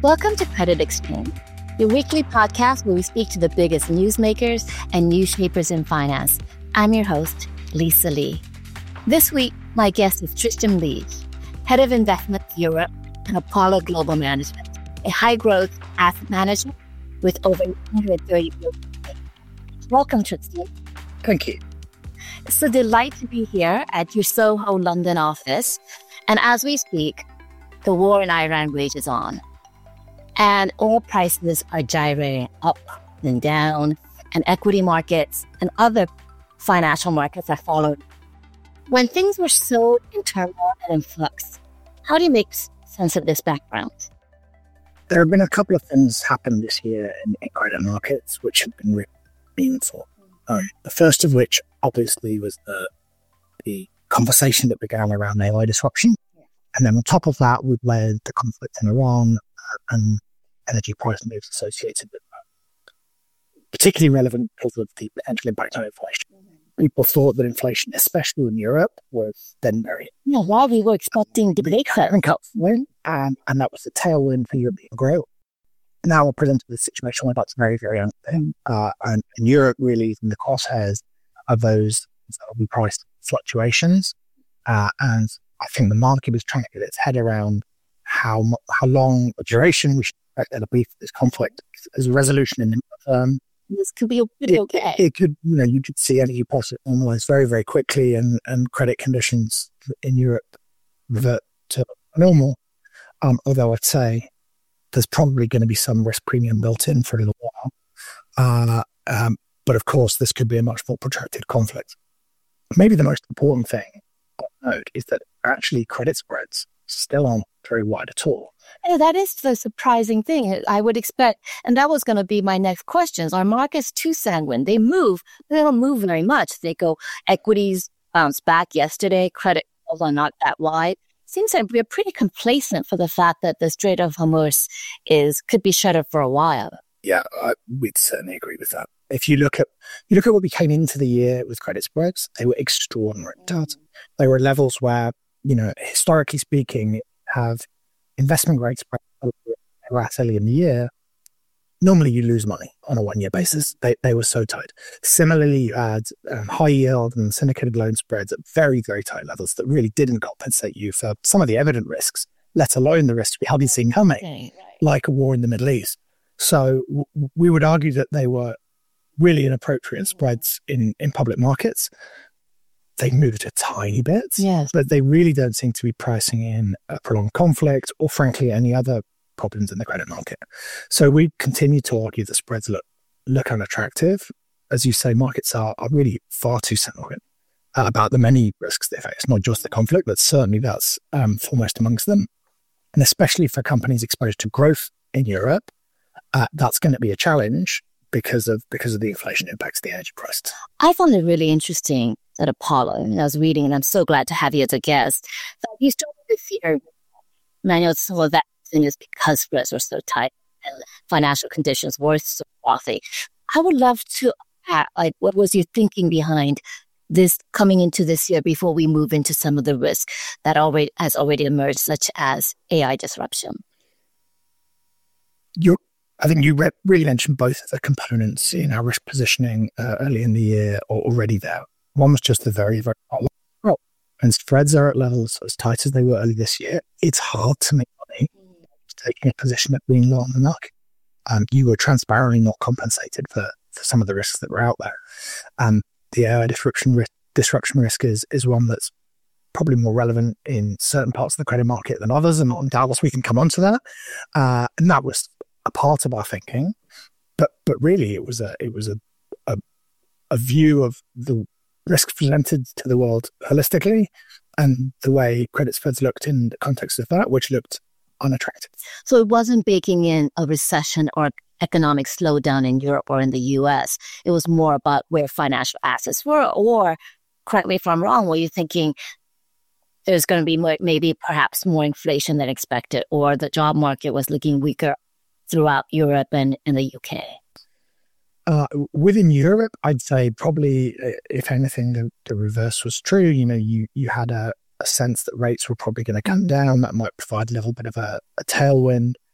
Welcome to Credit Exchange, your weekly podcast where we speak to the biggest newsmakers and news shapers in finance. I'm your host, Lisa Lee. This week, my guest is Tristan Leach, Head of Investment Europe at Apollo Global Management, a high-growth asset manager with over 130 billion. Welcome, Tristan. Thank you. It's a delight to be here at your Soho London office. And as we speak, the war in Iran rages on. And oil prices are gyrating up and down, and equity markets and other financial markets are following. When things were so in turmoil and in flux, how do you make sense of this background? There have been a couple of things happen this year in credit markets which have been really meaningful. The first of which, obviously, was the conversation that began around AI disruption. And then on top of that, we've layered the conflict in Iran and energy price moves associated with that. Particularly relevant because of the potential impact on inflation. People thought that inflation, especially in Europe, was then very... While we were expecting the rate cut. And that was the tailwind for European growth. Now we're presented with a situation where that's very, very uncertain. And Europe really is in the crosshairs of those price fluctuations. And I think the market was trying to get its head around how long a duration we should expect there to be for this conflict. As a resolution in the this could be pretty okay. It could, you could see energy prices normalize very, very quickly and credit conditions in Europe revert to normal. Although I'd say there's probably going to be some risk premium built in for a little while. But of course, this could be a much more protracted conflict. Maybe the most important thing to note is that actually credit spreads still aren't very wide at all. Yeah, that is the surprising thing. I would expect, and that was going to be my next question. Are markets too sanguine? They move, but they don't move very much. They go, equities bounced back yesterday, credit are not that wide. Seems like we're pretty complacent for the fact that the Strait of Hormuz could be shuttered for a while. Yeah, we'd certainly agree with that. If you look at what we came into the year with credit spreads, they were extraordinary. They were levels where, historically speaking, have investment grade spreads early in the year. Normally you lose money on a 1 year basis. They were so tight. Similarly, you had high yield and syndicated loan spreads at very, very tight levels that really didn't compensate you for some of the evident risks, let alone the risks we hadn't seen coming, like a war in the Middle East. So we would argue that they were really inappropriate spreads in public markets. They moved a tiny bit, but they really don't seem to be pricing in a prolonged conflict or, frankly, any other problems in the credit market. So we continue to argue that spreads look unattractive. As you say, markets are really far too sanguine about the many risks they face, not just the conflict, but certainly that's foremost amongst them. And especially for companies exposed to growth in Europe, that's going to be a challenge because of the inflation impacts of the energy price. I found it really interesting at Apollo, and I was reading, and I'm so glad to have you as a guest, that you started this year, Manuel, some of that is because spreads were so tight and financial conditions were so frothy. I would love to ask, what was your thinking behind this coming into this year before we move into some of the risks that has already emerged, such as AI disruption? I think you really mentioned both of the components in our risk positioning early in the year or already there. One was just the very, very hot level. And spreads are at levels as tight as they were early this year. It's hard to make money taking a position at being low on the market. You were transparently not compensated for some of the risks that were out there. The AI disruption risk is one that's probably more relevant in certain parts of the credit market than others, and doubtless we can come on to that. And that was a part of our thinking, but really it was a view of the risks presented to the world holistically and the way credit spreads looked in the context of that, which looked unattractive. So it wasn't baking in a recession or economic slowdown in Europe or in the US. It was more about where financial assets were, or correct me if I'm wrong, were you thinking there's going to be maybe perhaps more inflation than expected, or the job market was looking weaker throughout Europe and in the UK? Within Europe, I'd say probably, if anything, the reverse was true. You had a sense that rates were probably going to come down. That might provide a little bit of a tailwind.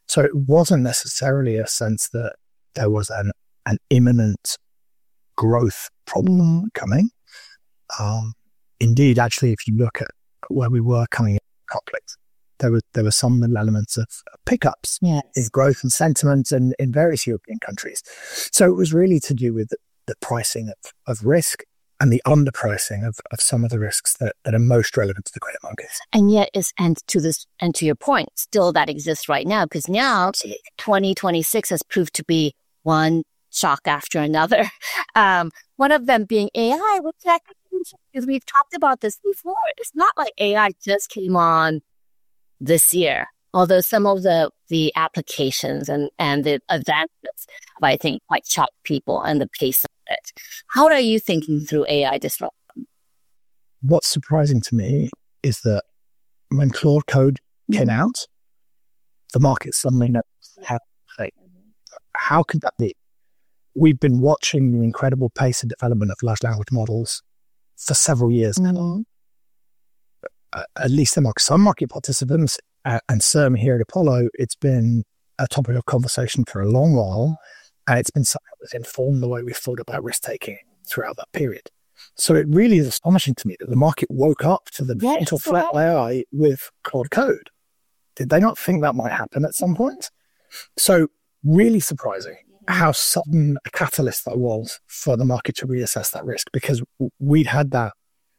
So it wasn't necessarily a sense that there was an imminent growth problem coming. Indeed, actually, if you look at where we were coming in conflict, there were some elements of pickups in growth and sentiment in various European countries. So it was really to do with the pricing of risk and the underpricing of some of the risks that are most relevant to the credit markets. And yet, to your point, still that exists right now, because now 2026 has proved to be one shock after another. One of them being AI, which because we've talked about this before. It's not like AI just came on this year, although some of the applications and the advancements have, I think, quite shocked people and the pace of it. How are you thinking through AI disruption? What's surprising to me is that when Claude Code came out, the market suddenly noticed how could that be? We've been watching the incredible pace of development of large language models for several years now. At least among some market participants, and certainly here at Apollo, it's been a topic of conversation for a long while, and it's been something that's informed the way we've thought about risk-taking throughout that period. So it really is astonishing to me that the market woke up to the potential threat AI with Claude Code. Did they not think that might happen at some point? So really surprising how sudden a catalyst that was for the market to reassess that risk, because we'd had that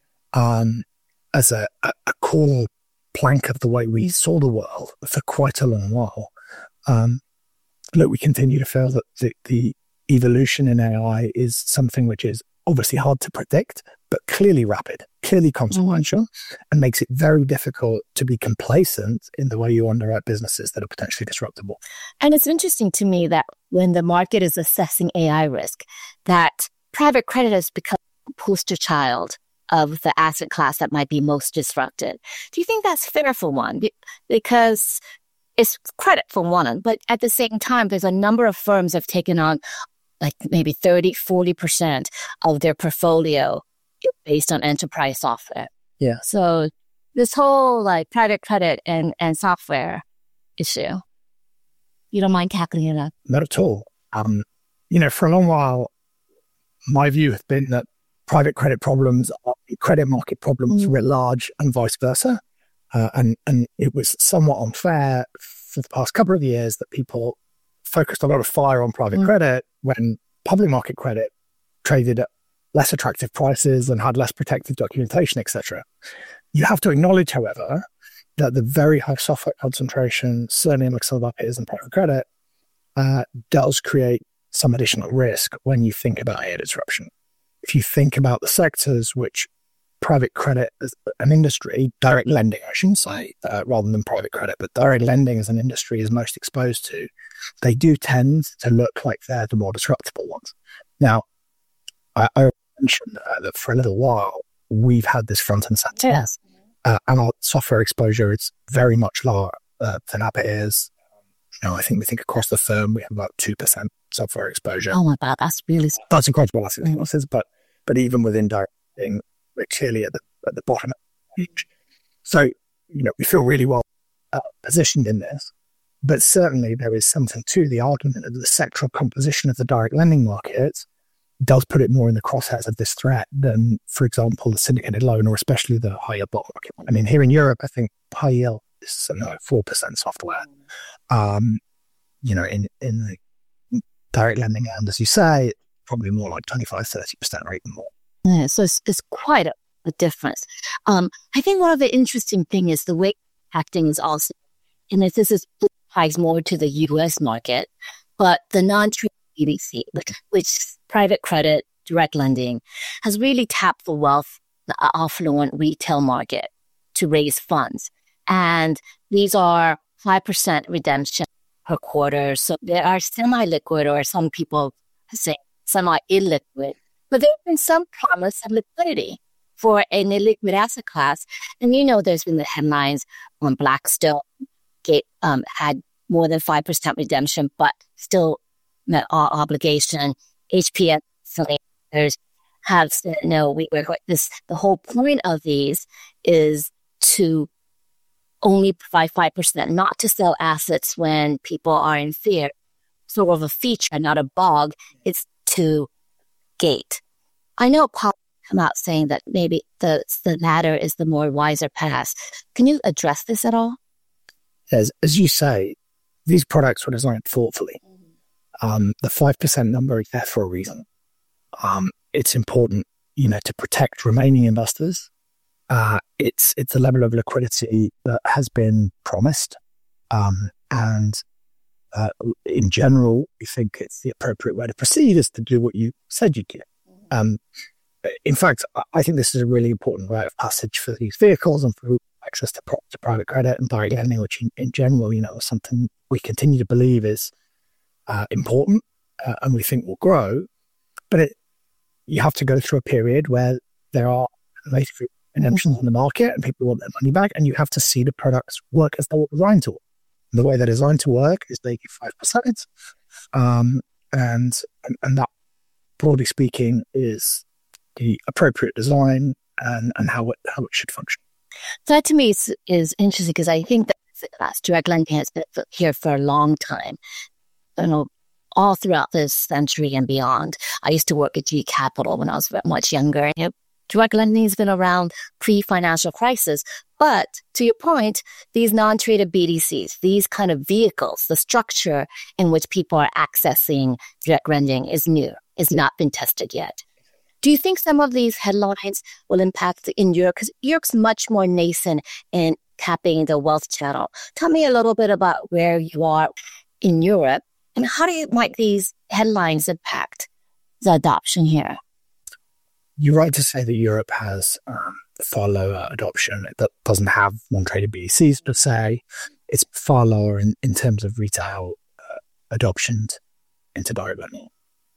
as a core plank of the way we saw the world for quite a long while. Look, we continue to feel that the evolution in AI is something which is obviously hard to predict, but clearly rapid, clearly consequential, and makes it very difficult to be complacent in the way you underwrite businesses that are potentially disruptable. And it's interesting to me that when the market is assessing AI risk, that private credit has become a poster child of the asset class that might be most disrupted. Do you think that's fair for one? Because it's credit for one, but at the same time, there's a number of firms have taken on like maybe 30, 40% of their portfolio based on enterprise software. Yeah. So this whole like private credit and software issue, you don't mind tackling it up? Not at all. For a long while, my view has been that private credit problems are credit market problems writ large and vice versa. And it was somewhat unfair for the past couple of years that people focused a lot of fire on private credit when public market credit traded at less attractive prices and had less protective documentation, etc. You have to acknowledge, however, that the very high software concentration, certainly among some of our peers in private credit, does create some additional risk when you think about AI disruption. If you think about the sectors which private credit as an industry, direct lending, I shouldn't say, rather than private credit, but direct lending as an industry is most exposed to, they do tend to look like they're the more disruptible ones. Now, I mentioned that for a little while, we've had this front and center. Yes. And our software exposure is very much lower than our peers. I think across the firm, we have about 2% software exposure. Oh my God, that's really... That's incredible losses, but even within direct lending, we're clearly at the bottom of the page. So, we feel really well positioned in this, but certainly there is something to the argument that the sectoral composition of the direct lending market does put it more in the crosshairs of this threat than, for example, the syndicated loan or especially the high yield bond market. I mean, here in Europe, I think high yield is something like 4% software. In the direct lending end, as you say, probably more like 25-30% or even more. Yeah, so it's quite a difference. I think one of the interesting things is the way acting is also, and this applies more to the U.S. market, but the non-traded BDC, which private credit, direct lending, has really tapped the affluent retail market to raise funds. And these are 5% redemption per quarter. So they are semi-liquid, or some people say semi-illiquid. But there's been some promise of liquidity for an illiquid asset class. And there's been the headlines on Blackstone had more than 5% redemption, but still met our obligation. HPS have said, no, we're the whole point of these is to only provide 5%, not to sell assets when people are in fear, sort of a feature, not a bug. It's to gate. I know Paul come out saying that maybe the latter is the more wiser path. Can you address this at all? As you say, these products were designed thoughtfully. The 5% number is there for a reason. It's important, to protect remaining investors. It's a level of liquidity that has been promised. And in general, we think it's the appropriate way to proceed is to do what you said you'd do. In fact, I think this is a really important rite of passage for these vehicles and for access to private credit and direct lending, which in general, is something we continue to believe is important and we think will grow. But you have to go through a period where there are redemptions in the market and people want their money back, and you have to see the products work as they were designed to work. And the way they're designed to work is they give 5%. And that, broadly speaking, is the appropriate design and how it should function. That to me is interesting because I think that direct lending has been here for a long time. All throughout this century and beyond. I used to work at GE Capital when I was much younger. Direct lending has been around pre-financial crisis. But to your point, these non-traded BDCs, these kind of vehicles, the structure in which people are accessing direct lending is new. It's not been tested yet. Do you think some of these headlines will impact in Europe? Because Europe's much more nascent in tapping the wealth channel. Tell me a little bit about where you are in Europe and how might these headlines impact the adoption here? You're right to say that Europe has far lower adoption. It doesn't have non-traded BDCs per se. It's far lower in terms of retail adoption into direct lending.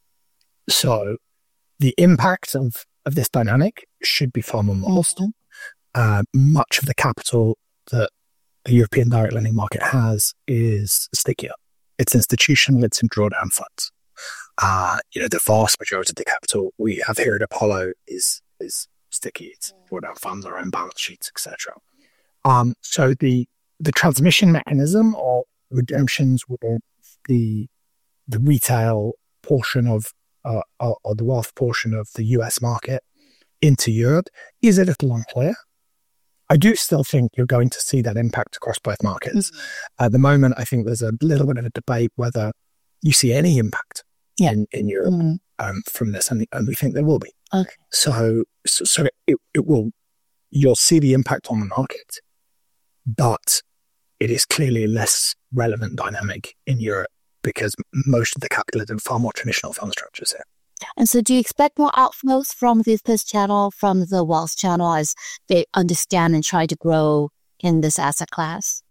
So the impact of this dynamic should be far more modest. Much of the capital that the European direct lending market has is stickier. It's institutional, it's in drawdown funds. The vast majority of the capital we have here at Apollo is sticky. It's drawdown funds, our own balance sheets, etc. So the transmission mechanism of redemptions within the retail portion of or the wealth portion of the US market into Europe is a little unclear. I do still think you're going to see that impact across both markets. At the moment, I think there's a little bit of a debate whether you see any impact in Europe from this, and we think there will be. Okay. So it will. You'll see the impact on the market, but it is clearly a less relevant dynamic in Europe because most of the capital is in far more traditional fund structures here. And so do you expect more outflows from this channel, from the wealth channel, as they understand and try to grow in this asset class?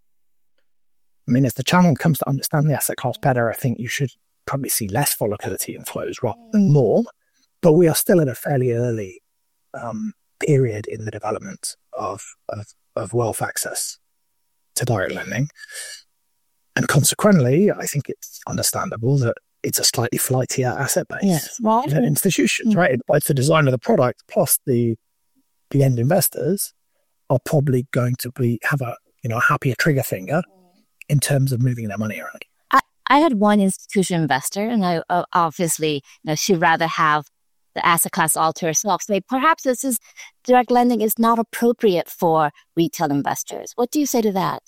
I mean, as the channel comes to understand the asset class better, I think you should probably see less volatility in flows rather than more. But we are still at a fairly early period in the development of wealth access to direct lending. And consequently, I think it's understandable that it's a slightly flightier asset base than institutions, right? It's the design of the product plus the end investors are probably going to have a happier trigger finger in terms of moving their money around. I had one institutional investor, and I obviously she'd rather have the asset class all to herself. So perhaps direct lending is not appropriate for retail investors. What do you say to that?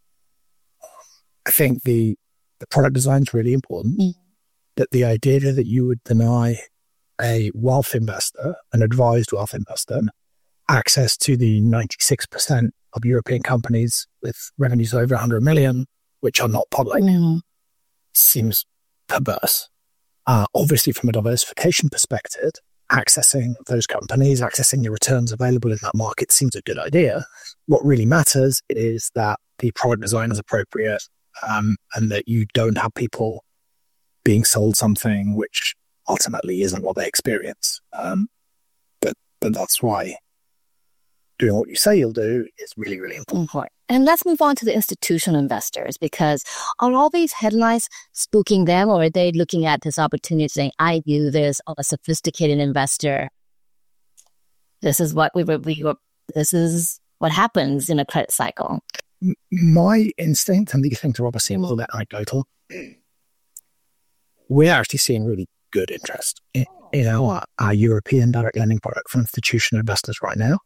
I think the product design is really important. That the idea that you would deny a wealth investor, an advised wealth investor, access to the 96% of European companies with revenues over 100 million, which are not public, seems perverse. Obviously, from a diversification perspective, accessing those companies, accessing the returns available in that market seems a good idea. What really matters is that the product design is appropriate and that you don't have people being sold something which ultimately isn't what they experience. But that's why doing what you say you'll do is really, really important. And let's move on to the institutional investors, because are all these headlines spooking them, or are they looking at this opportunity saying, I view this as a sophisticated investor. This is what this is what happens in a credit cycle. my instinct, and these things are obviously a little bit anecdotal, we're actually seeing really good interest in our European direct lending product from institutional investors right now.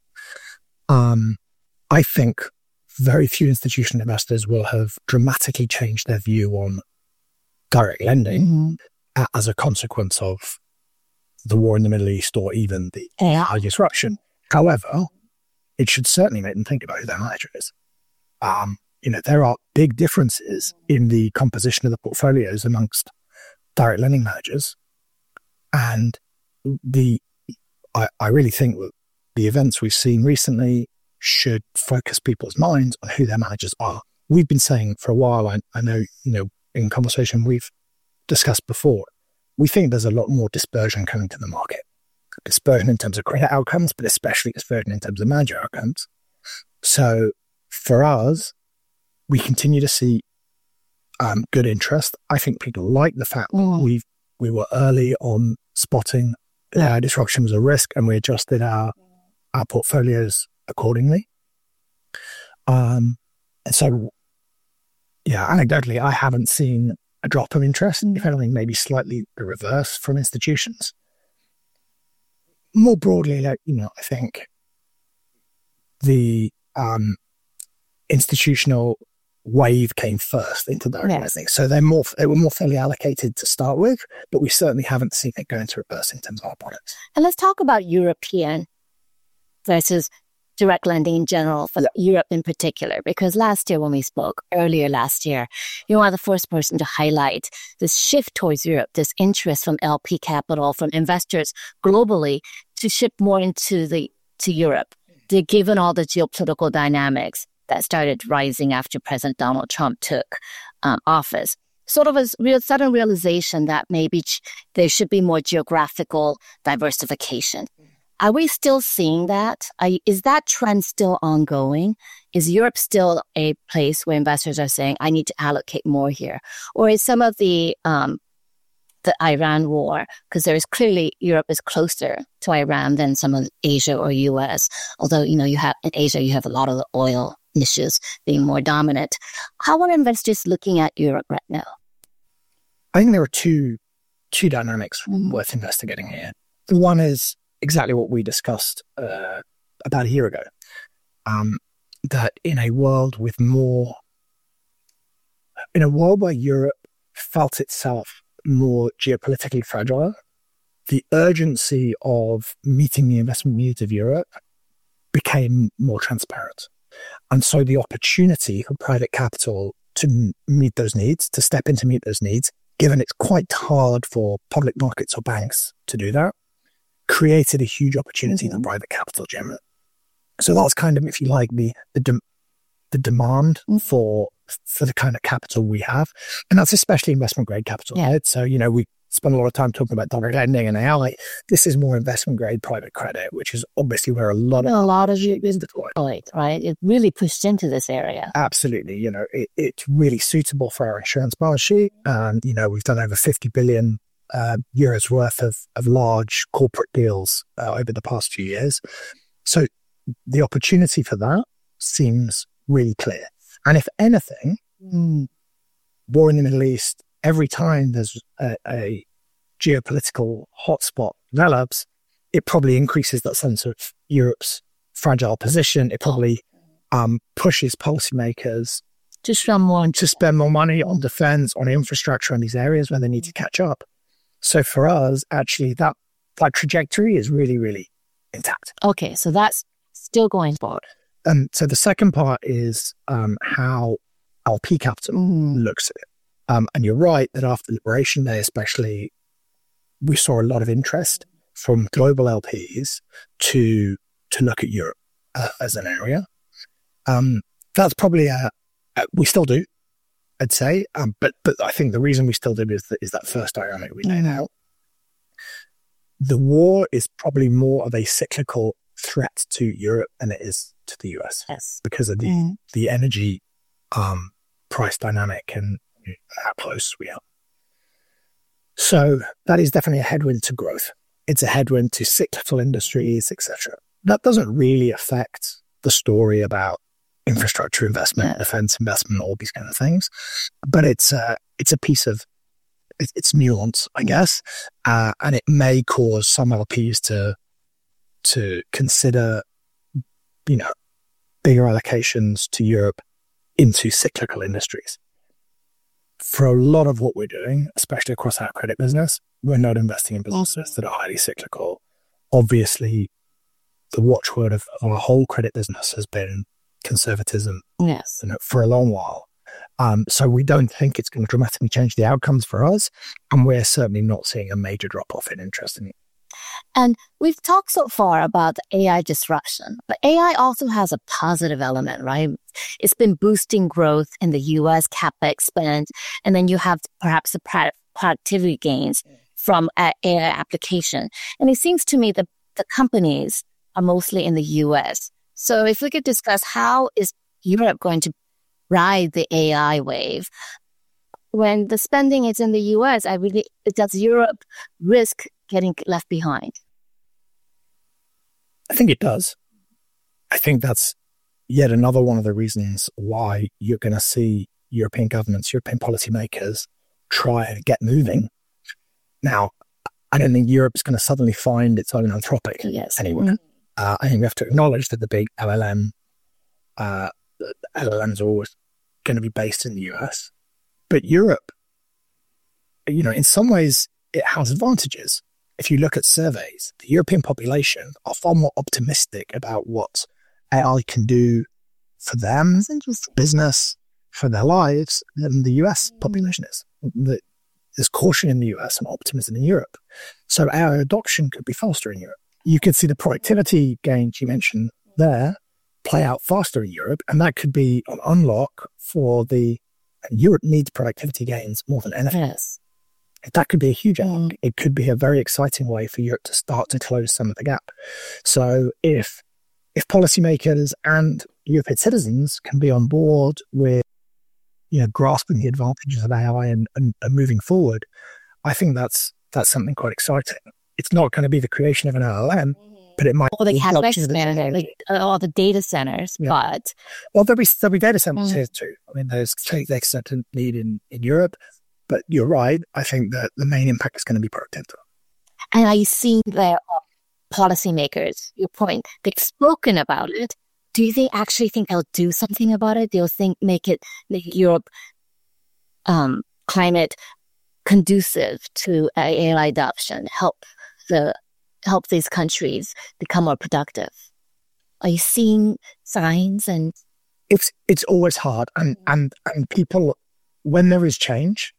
I think very few institutional investors will have dramatically changed their view on direct lending as a consequence of the war in the Middle East or even the AI disruption. However, it should certainly make them think about who their manager is. There are big differences in the composition of the portfolios amongst direct lending managers. And I really think that the events we've seen recently should focus people's minds on who their managers are. We've been saying for a while, I know, in conversation we've discussed before, we think there's a lot more dispersion coming to the market. Dispersion in terms of credit outcomes, but especially dispersion in terms of manager outcomes. So for us, we continue to see good interest. I think people like the fact that we were early on spotting disruption was a risk, and we adjusted our portfolios accordingly. And so, anecdotally, I haven't seen a drop of interest. If anything, maybe slightly the reverse from institutions. More broadly, I think the institutional wave came first into direct lending. So they were more fairly allocated to start with, but we certainly haven't seen it go into reverse in terms of our products. And let's talk about European versus direct lending in general, for Europe in particular, because last year when we spoke, earlier last year, you are the first person to highlight this shift towards Europe, this interest from LP capital, from investors globally to shift more to Europe, given all the geopolitical dynamics that started rising after President Donald Trump took office. Sort of a sudden realization that maybe there should be more geographical diversification. Are we still seeing that? Is that trend still ongoing? Is Europe still a place where investors are saying, I need to allocate more here? Or is some of the Iran war, because there is clearly Europe is closer to Iran than some of Asia or US, although, in Asia, you have a lot of the oil issues being more dominant. How are investors looking at Europe right now? I think there are two dynamics worth investigating here. The one is exactly what we discussed about a year ago, that in a world where Europe felt itself more geopolitically fragile, the urgency of meeting the investment needs of Europe became more transparent. And so the opportunity for private capital to meet those needs, to step in to meet those needs, given it's quite hard for public markets or banks to do that, created a huge opportunity for private capital generally. So that's kind of, if you like, the demand for the kind of capital we have. And that's especially investment grade capital. Yeah. Right? So, we spend a lot of time talking about direct lending and AI. This is more investment grade private credit, which is obviously where a lot of it is deployed. Right? It really pushed into this area. Absolutely. It's really suitable for our insurance balance sheet. And, we've done over 50 billion euros worth of large corporate deals over the past few years. So the opportunity for that seems really clear. And if anything, war in the Middle East, every time there's a geopolitical hotspot develops, it probably increases that sense of Europe's fragile position. It probably pushes policymakers to spend more money on defense, on infrastructure in these areas where they need to catch up. So for us, actually, that trajectory is really, really intact. Okay, so that's still going forward. So the second part is how LP capital looks at it. And you're right that after Liberation Day, especially, we saw a lot of interest from global LPs to look at Europe as an area. That's probably we still do, I'd say. But I think the reason we still do is that first dynamic we laid out. The war is probably more of a cyclical threat to Europe than it is to the US. Yes. Because of the energy price dynamic and how close we are. So that is definitely a headwind to growth. It's a headwind to cyclical industries, etc. That doesn't really affect the story about infrastructure investment, defense investment, all these kind of things. But it's a piece of it's nuance, I guess, and it may cause some LPs to consider, bigger allocations to Europe into cyclical industries. For a lot of what we're doing, especially across our credit business, we're not investing in businesses that are highly cyclical. Obviously, the watchword of our whole credit business has been conservatism for a long while. So we don't think it's going to dramatically change the outcomes for us. And we're certainly not seeing a major drop-off in interest in it. And we've talked so far about the AI disruption, but AI also has a positive element, right? It's been boosting growth in the US CapEx spend, and then you have perhaps the productivity gains from AI application. And it seems to me that the companies are mostly in the US. So if we could discuss how is Europe going to ride the AI wave? When the spending is in the US, does Europe risk getting left behind? I think it does. I think that's yet another one of the reasons why you're going to see European governments, European policymakers try and get moving. Now, I don't think Europe's going to suddenly find its own Anthropic anywhere. I think we have to acknowledge that the big LLMs are always going to be based in the US. But Europe, in some ways, it has advantages. If you look at surveys, the European population are far more optimistic about what AI can do for them, for business, for their lives, than the US population is. There's caution in the US and optimism in Europe. So AI adoption could be faster in Europe. You could see the productivity gains you mentioned there play out faster in Europe, and that could be an unlock for Europe needs productivity gains more than anything. Yes. That could be a huge unlock. It could be a very exciting way for Europe to start to close some of the gap. So if policymakers and European citizens can be on board with grasping the advantages of AI and moving forward, I think that's something quite exciting. It's not going to be the creation of an LLM, but it might. Or the all the data centers, but there'll be data centers here too. I mean, there's data center need in Europe, but you're right. I think that the main impact is going to be productivity. And are you seeing their policymakers? Your point, they've spoken about it. Do you actually think they'll do something about it? They'll make Europe climate conducive to AI adoption, help these countries become more productive? Are you seeing signs? And it's always hard, and people, when there is change,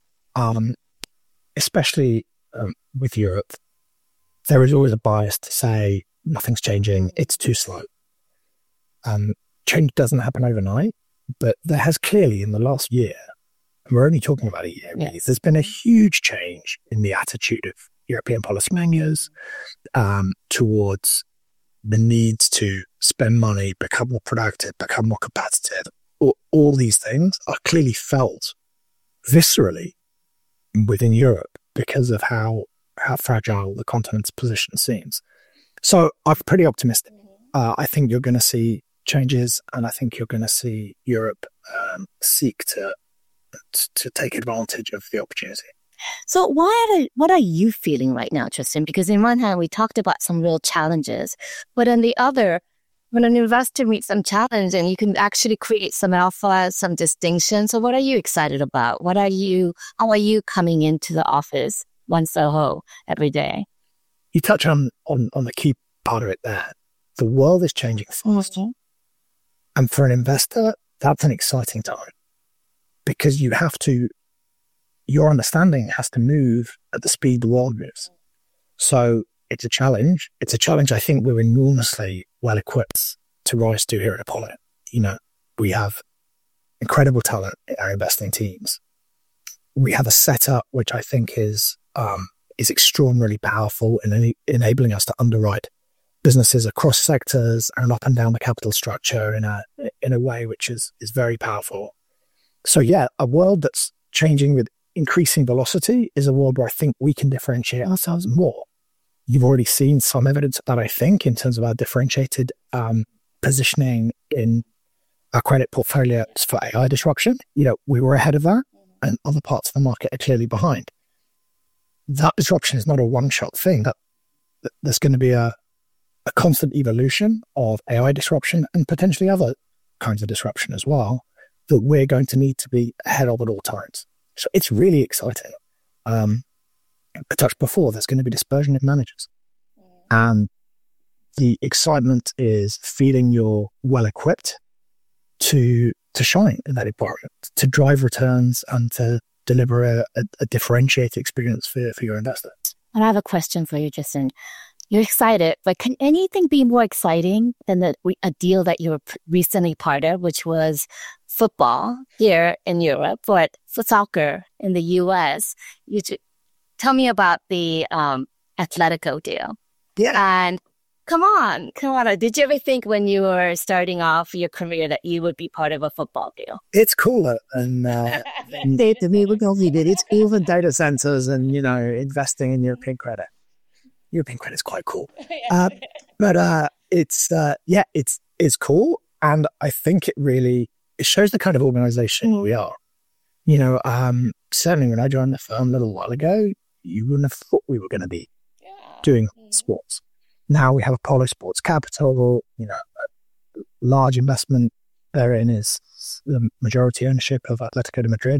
especially with Europe, there is always a bias to say nothing's changing, it's too slow. Change doesn't happen overnight, but there has clearly in the last year, and we're only talking about a year, really, there's been a huge change in the attitude of European policymakers towards the need to spend money, become more productive, become more competitive. All these things are clearly felt viscerally within Europe because of how fragile the continent's position seems. So I'm pretty optimistic. I think you're going to see changes, and I think you're going to see Europe seek to take advantage of the opportunity. So what are you feeling right now, Tristan? Because in one hand, we talked about some real challenges, but on the other, when an investor meets some challenge and you can actually create some alpha, some distinction. So what are you excited about? How are you coming into the office, One Soho, every day? You touch on the key part of it there. The world is changing fast. Mm-hmm. And for an investor, that's an exciting time because your understanding has to move at the speed the world moves. So it's a challenge. It's a challenge I think we're enormously well equipped to rise to here at Apollo. We have incredible talent in our investing teams. We have a setup which I think is extraordinarily powerful in enabling us to underwrite businesses across sectors and up and down the capital structure in a way which is very powerful. So yeah, a world that's changing with increasing velocity is a world where I think we can differentiate ourselves more. You've already seen some evidence of that, I think, in terms of our differentiated positioning in our credit portfolios for AI disruption. We were ahead of that, and other parts of the market are clearly behind. That disruption is not a one-shot thing. There's going to be a constant evolution of AI disruption and potentially other kinds of disruption as well that we're going to need to be ahead of at all times. So it's really exciting. I touched before, there's going to be dispersion of managers. And the excitement is feeling you're well-equipped to shine in that environment, to drive returns and to deliver a differentiated experience for your investors. And I have a question for you, Jason. You're excited, but can anything be more exciting than a deal that you were recently part of, which was football here in Europe, but for soccer in the US? Tell me about the Atletico deal. Yeah. And come on. Did you ever think when you were starting off your career that you would be part of a football deal? It's cooler. And it's even data centers and, investing in European credit. European credit is quite cool. But it's cool. And I think it shows the kind of organization we are. Certainly when I joined the firm a little while ago, you wouldn't have thought we were going to be doing sports. Now we have Apollo Sports Capital, a large investment therein is the majority ownership of Atletico de Madrid.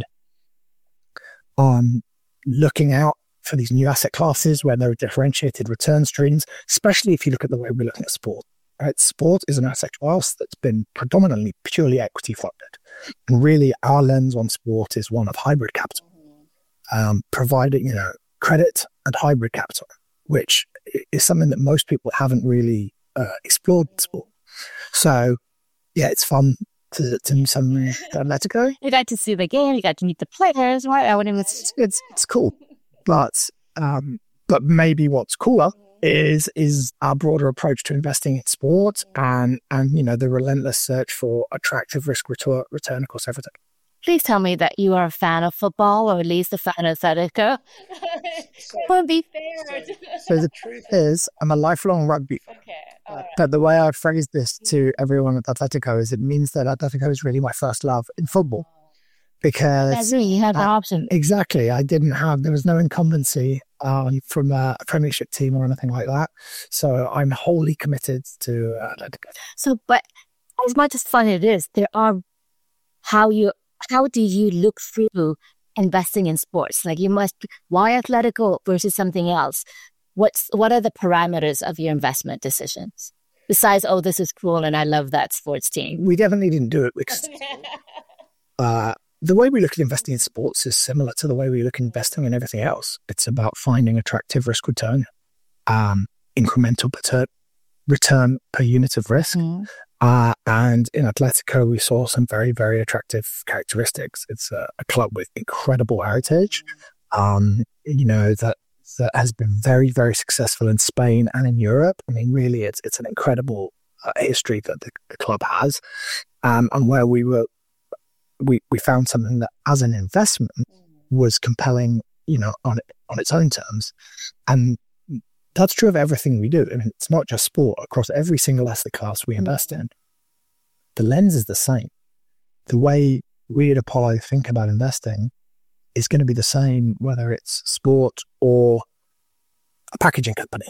Looking out for these new asset classes where there are differentiated return streams, especially if you look at the way we're looking at sport. Right? Sport is an asset class that's been predominantly purely equity funded. And really our lens on sport is one of hybrid capital, providing, credit and hybrid capital, which is something that most people haven't really explored in sport. So, yeah, it's fun to meet some Atletico. You got to see the game, you got to meet the players, right? It's cool. But maybe what's cooler is our broader approach to investing in sport and the relentless search for attractive risk return across everything. Please tell me that you are a fan of football, or at least a fan of Atletico. Won't be fair. So the truth is, I'm a lifelong rugby fan. Okay. But the way I phrase this to everyone at Atletico is it means that Atletico is really my first love in football. Because that's it, you had the option. Exactly. There was no incumbency from a Premiership team or anything like that. So I'm wholly committed to Atletico. So, but as much as fun it is, there are how do you look through investing in sports? Like why Atletico versus something else? What are the parameters of your investment decisions? Besides, this is cool and I love that sports team. We definitely didn't do it because the way we look at investing in sports is similar to the way we look at investing in everything else. It's about finding attractive risk return, incremental return per unit of risk. And in Atletico, we saw some very, very attractive characteristics. It's a club with incredible heritage, that has been very, very successful in Spain and in Europe. I mean, really, it's an incredible history that the club has, and where we found something that, as an investment, was compelling, on its own terms, and that's true of everything we do. I mean, it's not just sport. Across every single asset class we invest in, the lens is the same. The way we at Apollo think about investing is going to be the same whether it's sport or a packaging company.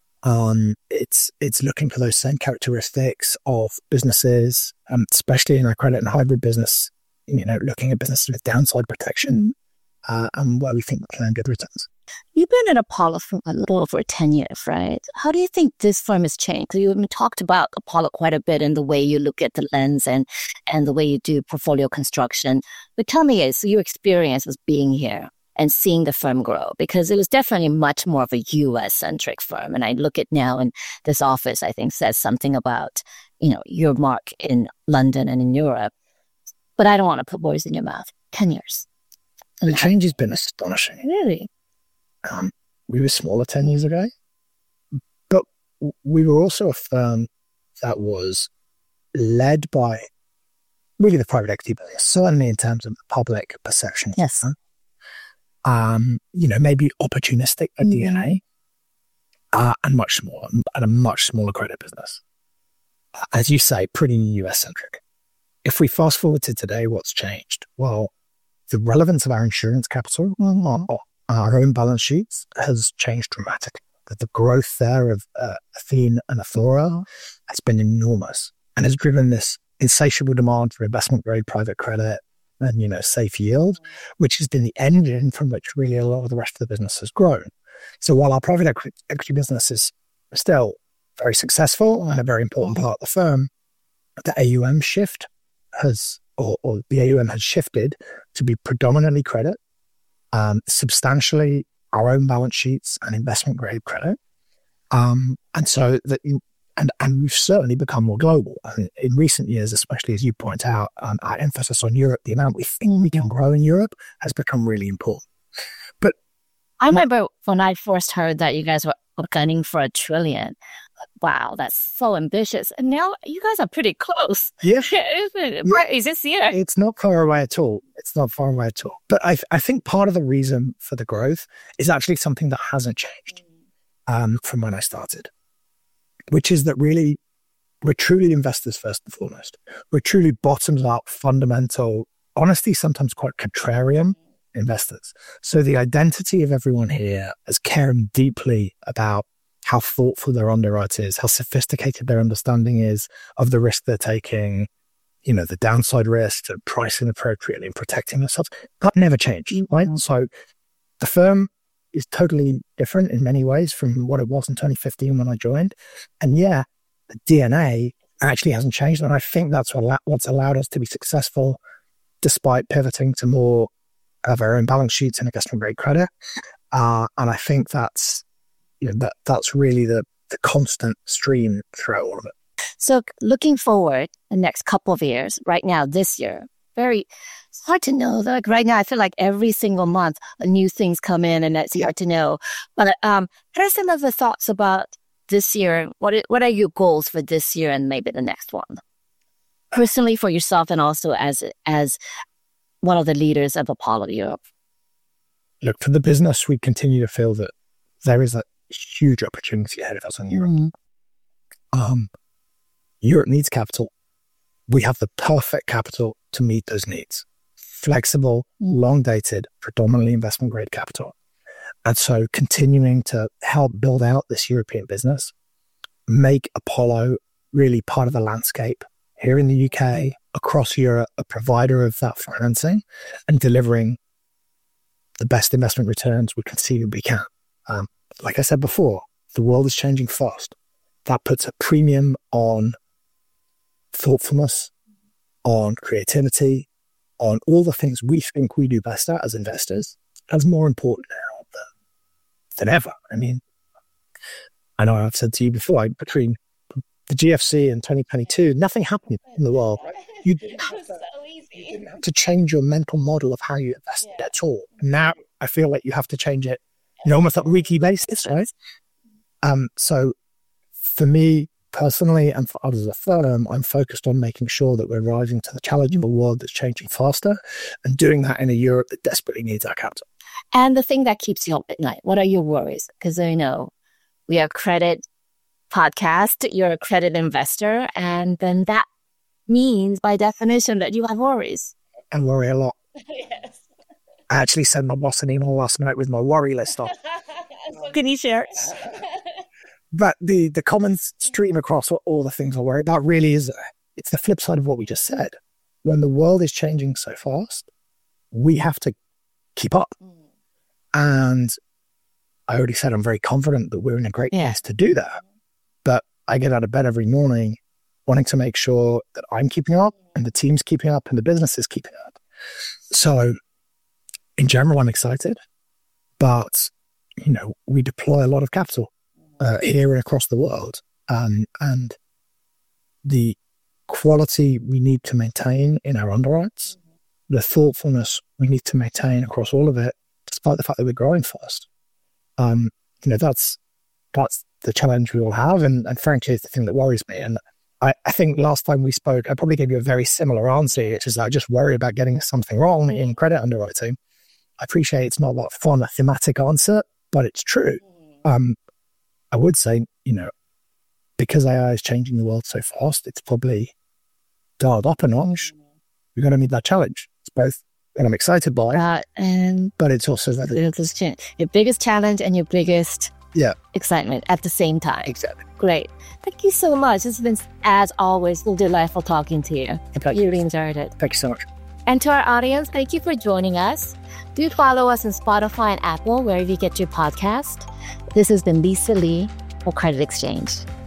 It's looking for those same characteristics of businesses, especially in our credit and hybrid business, looking at businesses with downside protection, and where we think we can earn good returns. You've been at Apollo for a little over 10 years, right? How do you think this firm has changed? You talked about Apollo quite a bit in the way you look at the lens and the way you do portfolio construction. But tell me, your experience was being here and seeing the firm grow, because it was definitely much more of a US-centric firm. And I look at now, and this office, I think, says something about, your mark in London and in Europe. But I don't want to put words in your mouth. 10 years. The change has been astonishing. Really? We were smaller 10 years ago, but we were also a firm that was led by really the private equity business, certainly in terms of the public perception. Yes. Maybe opportunistic at DNA, and much smaller, and a much smaller credit business. As you say, pretty US-centric. if we fast forward to today, what's changed? Well, the relevance of our insurance capital, our own balance sheets, has changed dramatically. The growth there of Athene and Athora has been enormous and has driven this insatiable demand for investment grade private credit and, safe yield, which has been the engine from which really a lot of the rest of the business has grown. So while our private equity business is still very successful and a very important part of the firm, the AUM shift or the AUM has shifted to be predominantly credit, substantially our own balance sheets and investment grade credit. And so that and we've certainly become more global. In recent years, especially as you point out, our emphasis on Europe, the amount we think we can grow in Europe has become really important. But I remember when I first heard that you guys were gunning for $1 trillion. Wow, that's so ambitious. And now you guys are pretty close. Yeah. Is this year? It's not far away at all. But I think part of the reason for the growth is actually something that hasn't changed from when I started, which is that really we're truly investors first and foremost. We're truly bottoms up, fundamental, honestly, sometimes quite contrarian investors. So the identity of everyone here is caring deeply about how thoughtful their underwrite is, how sophisticated their understanding is of the risk they're taking, the downside risk, and pricing appropriately and protecting themselves. That never changed, right? So the firm is totally different in many ways from what it was in 2015 when I joined. And the DNA actually hasn't changed. And I think that's what's allowed us to be successful despite pivoting to more of our own balance sheets and investment grade credit. And I think that's really the constant stream throughout all of it. So looking forward the next couple of years, right now, this year, it's hard to know. Like right now, I feel like every single month, new things come in and it's hard to know. But what are some of the thoughts about this year? What are your goals for this year and maybe the next one? Personally for yourself and also as one of the leaders of Apollo Europe. Look, for the business, we continue to feel that there is a huge opportunity ahead of us in Europe. Europe needs capital. We have the perfect capital to meet those needs. Flexible, long-dated, predominantly investment-grade capital. And so continuing to help build out this European business, make Apollo really part of the landscape here in the UK, across Europe, a provider of that financing and delivering the best investment returns we conceivably can. Like I said before, the world is changing fast. That puts a premium on thoughtfulness, on creativity, on all the things we think we do best at as investors. That's more important now than ever. I mean, I know I've said to you before, between the GFC and 2022, nothing happened in the world. Right? You didn't have to change your mental model of how you invested at all. Now I feel like you have to change it almost on a weekly basis, right? So for me personally and for others as a firm, I'm focused on making sure that we're rising to the challenge of a world that's changing faster and doing that in a Europe that desperately needs our capital. And the thing that keeps you up at night, what are your worries? Because I know we are a credit podcast, you're a credit investor, and then that means by definition that you have worries. I worry a lot. Yes. I actually sent my boss an email last night with my worry list on. Can you share? But the common stream across all the things I worry about really is, it's the flip side of what we just said. When the world is changing so fast, we have to keep up. And I already said I'm very confident that we're in a great place to do that. But I get out of bed every morning wanting to make sure that I'm keeping up and the team's keeping up and the business is keeping up. So in general, I'm excited, but we deploy a lot of capital here and across the world, and the quality we need to maintain in our underwrites, the thoughtfulness we need to maintain across all of it, despite the fact that we're growing fast. That's the challenge we all have, and frankly, it's the thing that worries me. And I think last time we spoke, I probably gave you a very similar answer, which is I just worry about getting something wrong in credit underwriting. I appreciate it's not a lot of fun, a thematic answer, but it's true. I would say, because AI is changing the world so fast, it's probably dialed up a notch. We've got to meet that challenge. It's both, and I'm excited by it, but it's also that your biggest challenge and your biggest excitement at the same time. Exactly. Great. Thank you so much. It's been, as always, delightful talking to you. Really enjoyed it. Thank you so much. And to our audience, thank you for joining us. Do follow us on Spotify and Apple, wherever you get your podcast. This has been Lisa Lee for Credit Exchange.